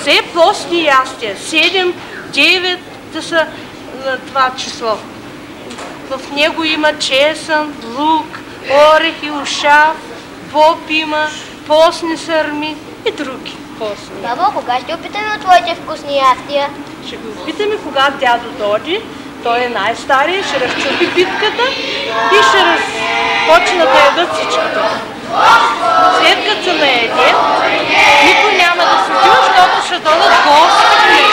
все постни ястия. 7, 9 са на това число. В него има чесън, лук, орехи, ушав, поп има, постни сърми и други постни. Бабо, кога ще опитаме от твоите вкусни ястия? Ще ги опитаме, кога дядо дойде. Той е най-стария, ще разчупи питката и ще почна да ядат всичките. След като се наеде, никой няма да се чува, защото ще дойдат гости.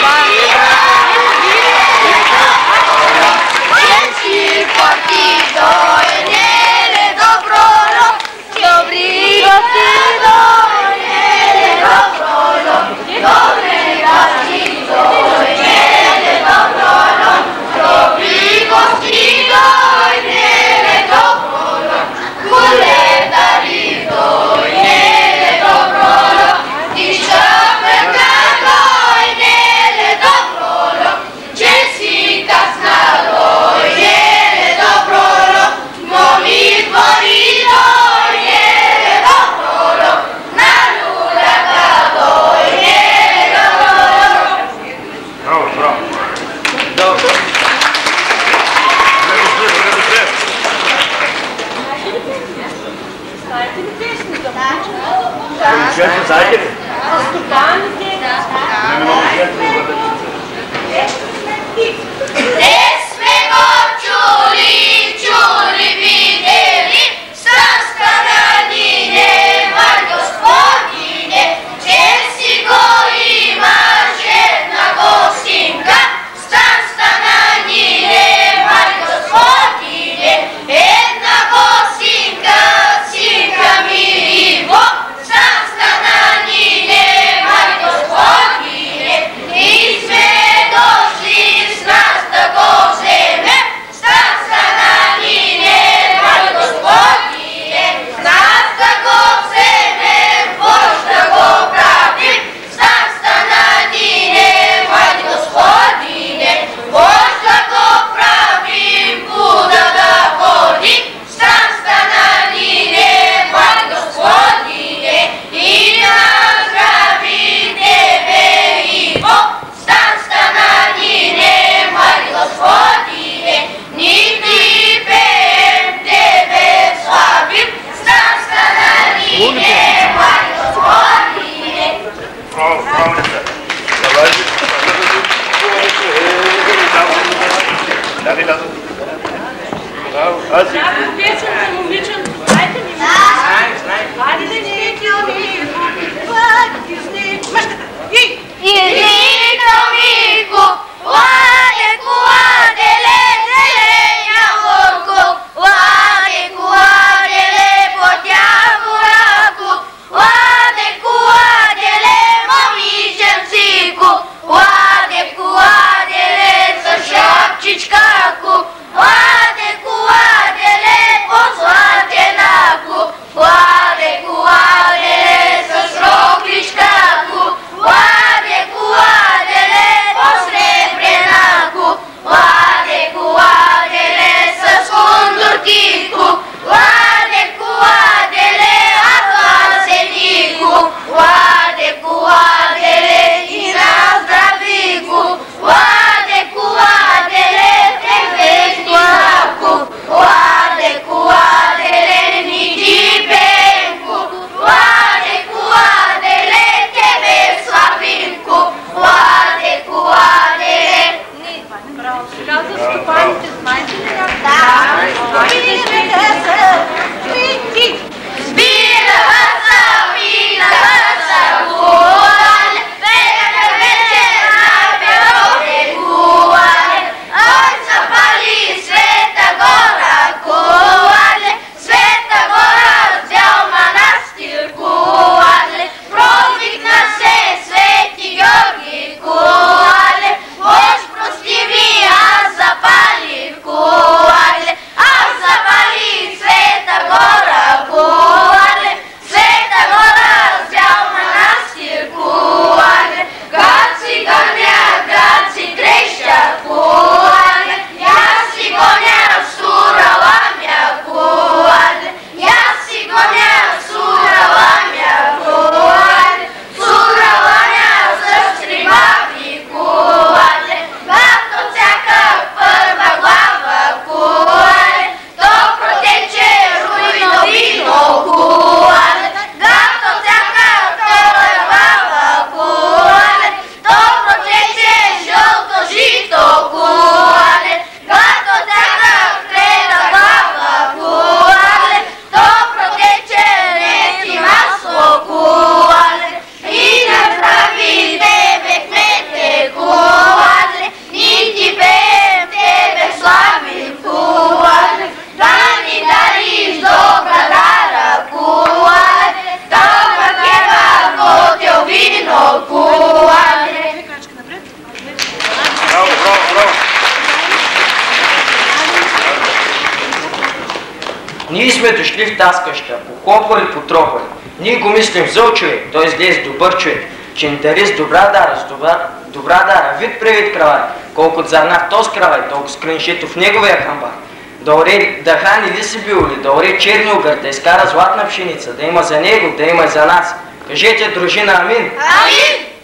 Ченски пъти дойде добро, добри гости дойде добро, добри гости дойде добро, добри гости дойде добро, коледари дойде добро, тиша прека дойде добро, ченски казна дойде добро, моми двори дойде добро, на людата дойде добро. Браво, браво. Знаете ли песните? Да. Знаете ли? За стопаните? Те сме го чули, видели, странска ранина, господине, че си го имаш една гостинка, странска ранина, господине, една гостинка, синка ми Иво, странска ранина, господине, и сме дошли с нас да го вземем, странска ранина, господине, с нас да го вземем, Бож да го правим, странска ранина, господине, Бож да го правим, Буда да ходим, странска ранина, господине, и наздрави тебе Иво, странска ранина, господине, ни ти пеем, тебе славим, странска ранина, господине. Браво, браво, деца. Давайте. Дай. Браво, аз си. Някаква песен за момичето, знаете ли? Хайде да не мъжката! И! Излика Мико, ладе, леня лорко, ладе, потя морако, сме дошли в тази къща, по хлопа или по тропа. Ние го мислим зъл човек, той изглежда добър човек, че ни дари с добра дара, вид превид кравай, колкото зърна в този кравай, толкова скриншито в неговия хамбар. Да оре дахан или си биоли, да оре черни огър, да изкара златна пшеница, да има за него, да има и за нас. Кажете, дружина, амин! Амин!